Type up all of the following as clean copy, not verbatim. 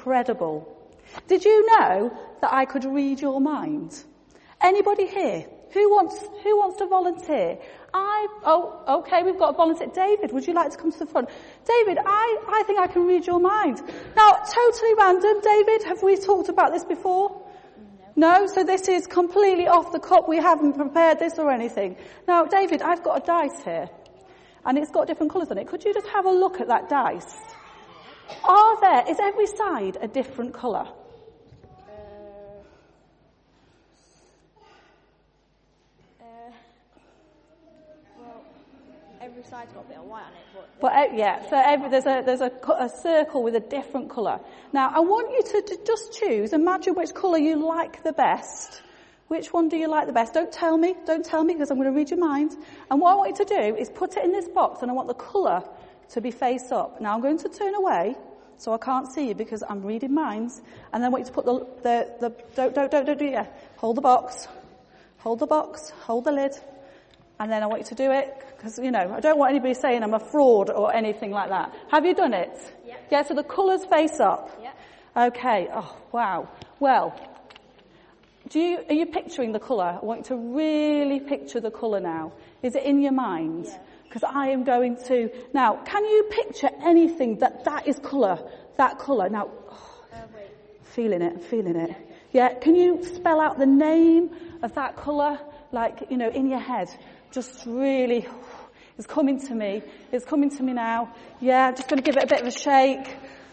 incredible. Did you know that I could read your mind? Anybody here? Who wants to volunteer? Okay, we've got a volunteer. David, would you like to come to the front? David, I think I can read your mind. Now, totally random, David, have we talked about this before? No? So this is completely off the cuff. We haven't prepared this or anything. Now, David, I've got a dice here, and it's got different colours on it. Could you just have a look at that dice? Is every side a different colour? Every side's got a bit of white on it, so there's a circle with a different colour. Now, I want you to just choose, imagine which colour you like the best. Which one do you like the best? Don't tell me, because I'm going to read your mind. And what I want you to do is put it in this box, and I want the colour to be face up. Now, I'm going to turn away, so I can't see you because I'm reading minds. And then I want you to put don't do it. Hold the box, hold the lid. And then I want you to do it, because, I don't want anybody saying I'm a fraud or anything like that. Have you done it? Yeah. Yeah, so the colours face up. Yeah. Okay. Oh, wow. Well, are you picturing the colour? I want you to really picture the colour now. Is it in your mind? Yeah. Because I am going to... Now, can you picture anything that is colour? That colour. Now, wait. Feeling it. Yeah, can you spell out the name of that colour? Like, in your head. Just really, it's coming to me. It's coming to me now. Yeah, I'm just going to give it a bit of a shake.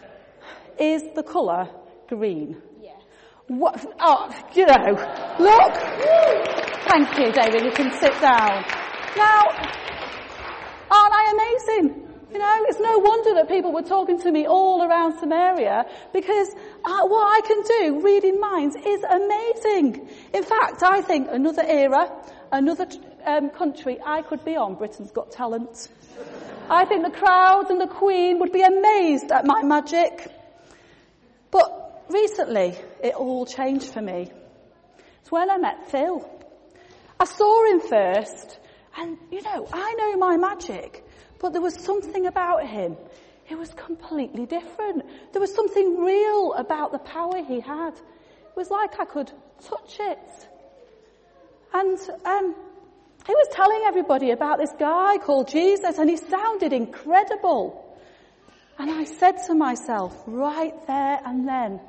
Is the colour green? Yeah. What? Oh, look. Thank you, David. You can sit down. Now, aren't I amazing? It's no wonder that people were talking to me all around Samaria, because what I can do, reading minds, is amazing. In fact, I think another era, another country I could be on, Britain's Got Talent. I think the crowd and the Queen would be amazed at my magic. But recently, it all changed for me. It's when I met Phil. I saw him first, and, I know my magic, but there was something about him. It was completely different. There was something real about the power he had. It was like I could touch it. And he was telling everybody about this guy called Jesus, and he sounded incredible. And I said to myself, right there and then,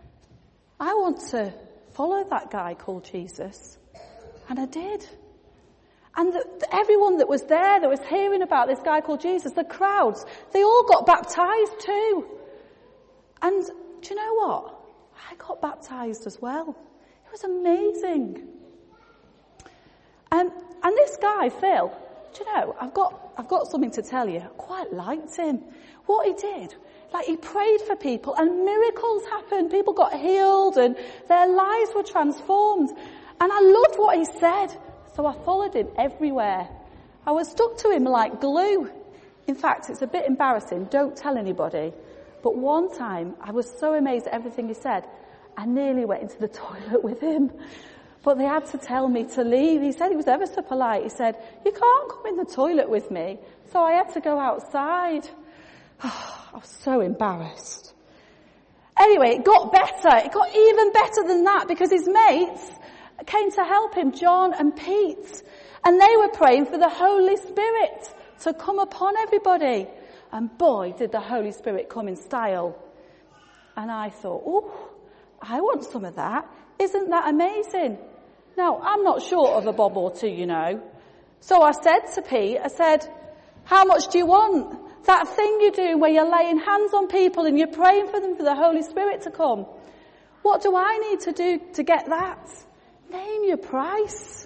I want to follow that guy called Jesus. And I did. And everyone that was there, that was hearing about this guy called Jesus, the crowds, they all got baptized too. And do you know what? I got baptized as well. It was amazing. And this guy, Phil, do you know, I've got something to tell you. I quite liked him. What he did, he prayed for people and miracles happened. People got healed and their lives were transformed. And I loved what he said. So I followed him everywhere. I was stuck to him like glue. In fact, it's a bit embarrassing. Don't tell anybody. But one time, I was so amazed at everything he said, I nearly went into the toilet with him. But they had to tell me to leave. He said he was ever so polite. He said, you can't come in the toilet with me. So I had to go outside. Oh, I was so embarrassed. Anyway, it got better. It got even better than that, because his mates came to help him, John and Pete. And they were praying for the Holy Spirit to come upon everybody. And boy, did the Holy Spirit come in style. And I thought, I want some of that. Isn't that amazing? Now, I'm not short of a bob or two, So I said to Pete, how much do you want? That thing you do where you're laying hands on people and you're praying for them for the Holy Spirit to come. What do I need to do to get that? Name your price.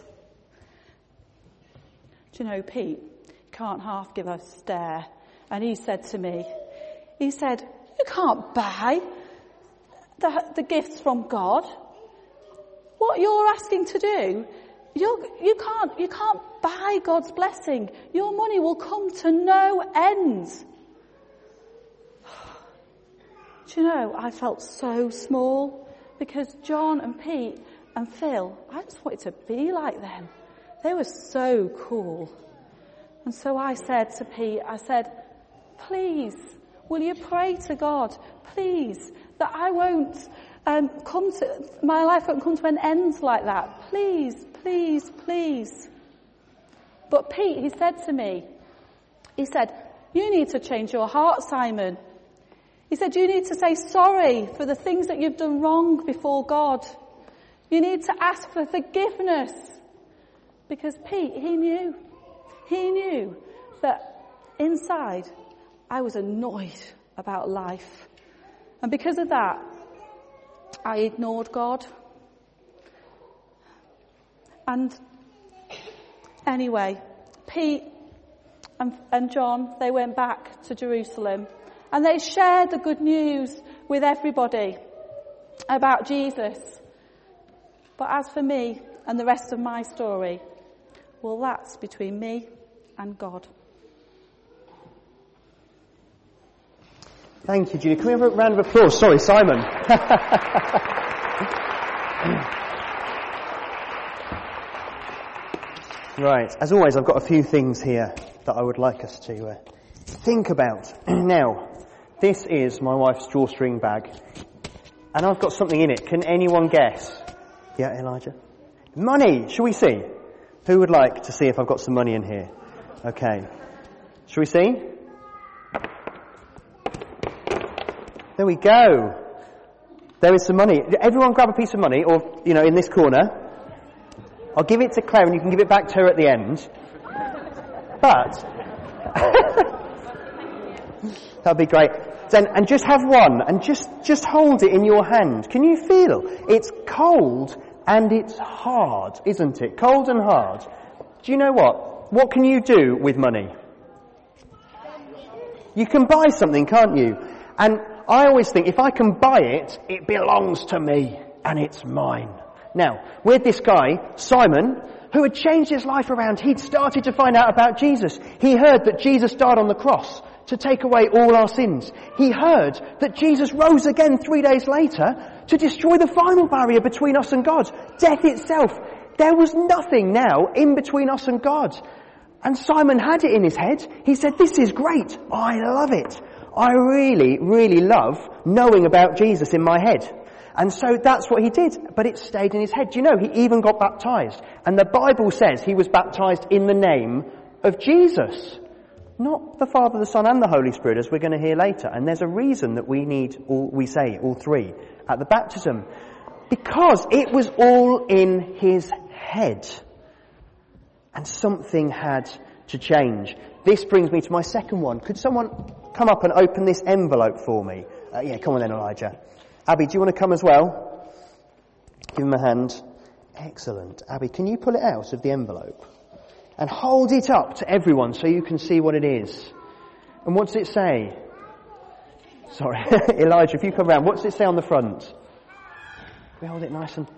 Do you know, Pete can't half give a stare. And he said to me, you can't buy the gifts from God. What you're asking to do, you can't buy God's blessing. Your money will come to no end. Do you know, I felt so small, because John and Pete and Phil, I just wanted to be like them. They were so cool. And so I said to Pete, please, will you pray to God, please, that I won't my life won't come to an end like that. Please, please, please. But Pete, he said to me, he said, you need to change your heart, Simon. He said, you need to say sorry for the things that you've done wrong before God. You need to ask for forgiveness. Because Pete, he knew that inside I was annoyed about life. And because of that, I ignored God. And anyway, Pete and John, they went back to Jerusalem and they shared the good news with everybody about Jesus. But as for me and the rest of my story, well, that's between me and God. Thank you, Julie. Can we have a round of applause? Sorry, Simon. Right, as always, I've got a few things here that I would like us to think about. Now, this is my wife's drawstring bag, and I've got something in it. Can anyone guess? Yeah, Elijah? Money! Shall we see? Who would like to see if I've got some money in here? Okay. Shall we see? There we go. There is some money. Everyone grab a piece of money, or, in this corner. I'll give it to Claire and you can give it back to her at the end. But, that'd be great. Then, and just have one, and just hold it in your hand. Can you feel? It's cold and it's hard, isn't it? Cold and hard. Do you know what? What can you do with money? You can buy something, can't you? And I always think, if I can buy it, it belongs to me, and it's mine. Now, with this guy, Simon, who had changed his life around, he'd started to find out about Jesus. He heard that Jesus died on the cross to take away all our sins. He heard that Jesus rose again 3 days later to destroy the final barrier between us and God, death itself. There was nothing now in between us and God. And Simon had it in his head. He said, this is great. I love it. I really, really love knowing about Jesus in my head. And so that's what he did, but it stayed in his head. Do you know, he even got baptized. And the Bible says he was baptized in the name of Jesus. Not the Father, the Son and the Holy Spirit, as we're going to hear later. And there's a reason that we say all three at the baptism. Because it was all in his head. And something had to change. This brings me to my second one. Could someone come up and open this envelope for me? Yeah, come on then, Elijah. Abby, do you want to come as well? Give him a hand. Excellent. Abby, can you pull it out of the envelope? And hold it up to everyone so you can see what it is. And what does it say? Sorry, Elijah, if you come round, what does it say on the front? We hold it nice and...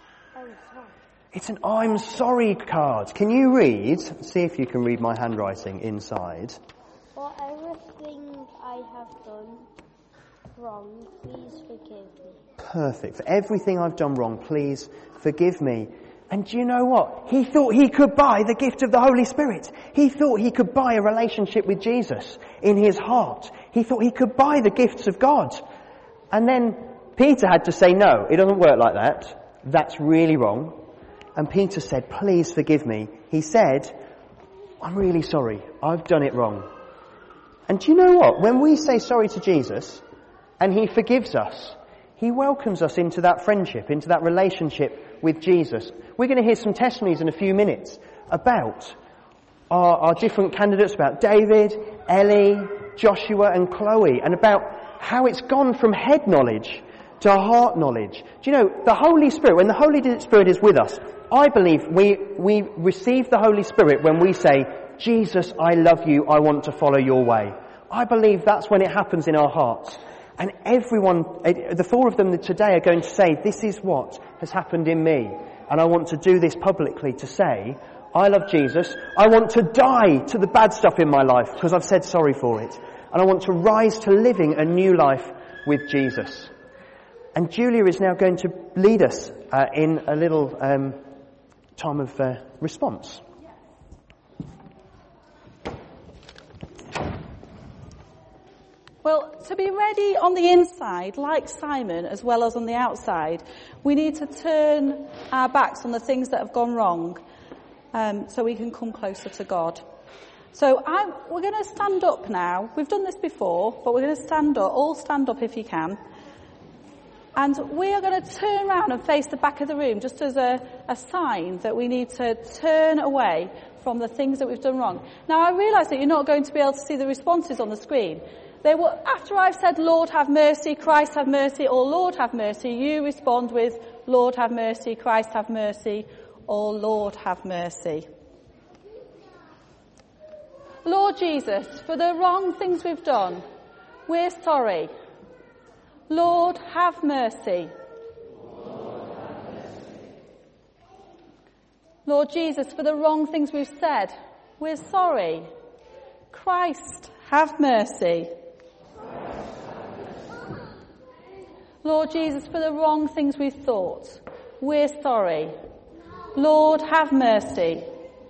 It's an I'm sorry card. Can you read? See if you can read my handwriting inside. For everything I have done wrong, please forgive me. Perfect. For everything I've done wrong, please forgive me. And do you know what? He thought he could buy the gift of the Holy Spirit. He thought he could buy a relationship with Jesus in his heart. He thought he could buy the gifts of God. And then Peter had to say, no, it doesn't work like that. That's really wrong. And Peter said, please forgive me. He said, I'm really sorry. I've done it wrong. And do you know what? When we say sorry to Jesus and he forgives us, he welcomes us into that friendship, into that relationship with Jesus. We're going to hear some testimonies in a few minutes about our different candidates, about David, Ellie, Joshua and Chloe, and about how it's gone from head knowledge to heart knowledge. Do you know, the Holy Spirit, when the Holy Spirit is with us, I believe we receive the Holy Spirit when we say, Jesus, I love you, I want to follow your way. I believe that's when it happens in our hearts. And everyone, the four of them today are going to say, this is what has happened in me. And I want to do this publicly to say, I love Jesus. I want to die to the bad stuff in my life because I've said sorry for it. And I want to rise to living a new life with Jesus. And Julia is now going to lead us in a little time of response. Well, to be ready on the inside, like Simon, as well as on the outside, we need to turn our backs on the things that have gone wrong, so we can come closer to God. So we're going to stand up now. We've done this before, but we're going to stand up. All stand up if you can. And we are going to turn around and face the back of the room, just as a sign that we need to turn away from the things that we've done wrong. Now, I realise that you're not going to be able to see the responses on the screen. They will, after I've said, Lord have mercy, Christ have mercy, or Lord have mercy, you respond with, Lord have mercy, Christ have mercy, or Lord have mercy. Lord Jesus, for the wrong things we've done, we're sorry. Lord have mercy. Lord Jesus, for the wrong things we've said, we're sorry. Christ have mercy. Lord Jesus, for the wrong things we've thought, we're sorry. Lord, have mercy.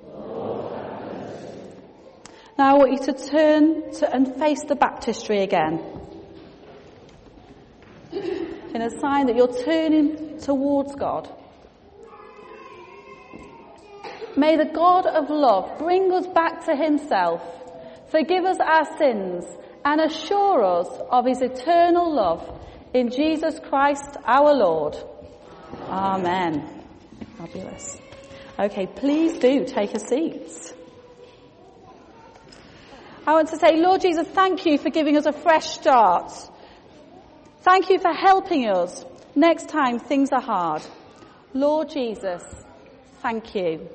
Now I want you to turn and face the baptistry again, in a sign that you're turning towards God. May the God of love bring us back to himself, forgive us our sins, and assure us of his eternal love in Jesus Christ our Lord. Amen. Fabulous. Okay, please do take a seat. I want to say, Lord Jesus, thank you for giving us a fresh start. Thank you for helping us next time things are hard. Lord Jesus, thank you.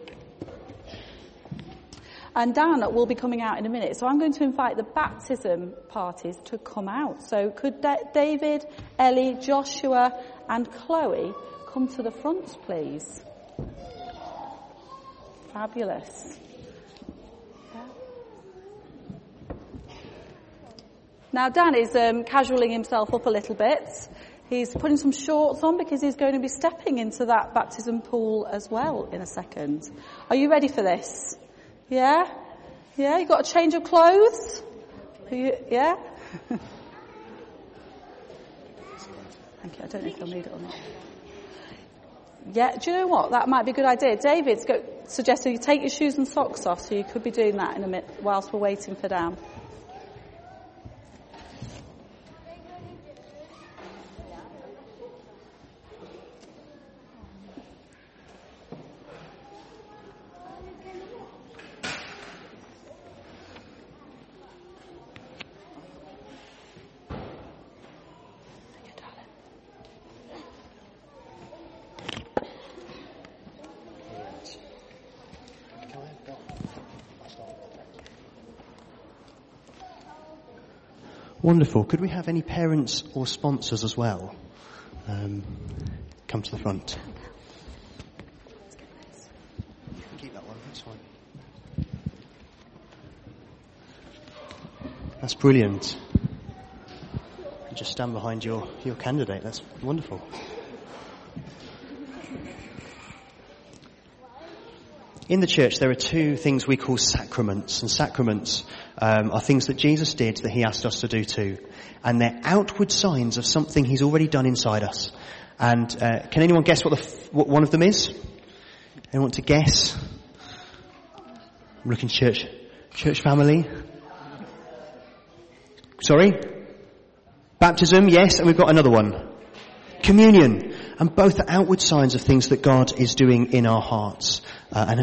And Dan will be coming out in a minute, so I'm going to invite the baptism parties to come out. So could David, Ellie, Joshua and Chloe come to the front, please? Fabulous. Yeah. Now Dan is casualing himself up a little bit. He's putting some shorts on because he's going to be stepping into that baptism pool as well in a second. Are you ready for this? Yeah? Yeah, you got a change of clothes? Yeah? Thank you. I don't know if you'll need it or not. Yeah, do you know what? That might be a good idea. David's suggested you take your shoes and socks off, so you could be doing that in a minute whilst we're waiting for Dan. Wonderful. Could we have any parents or sponsors as well? Come to the front. Keep that one, that's fine. That's brilliant. Just stand behind your candidate. That's wonderful. In the church, there are two things we call sacraments, and sacraments are things that Jesus did that he asked us to do too, and they're outward signs of something he's already done inside us. And can anyone guess what one of them is? Anyone want to guess? I'm looking church family. Sorry, baptism, yes, and we've got another one, communion, and both are outward signs of things that God is doing in our hearts, and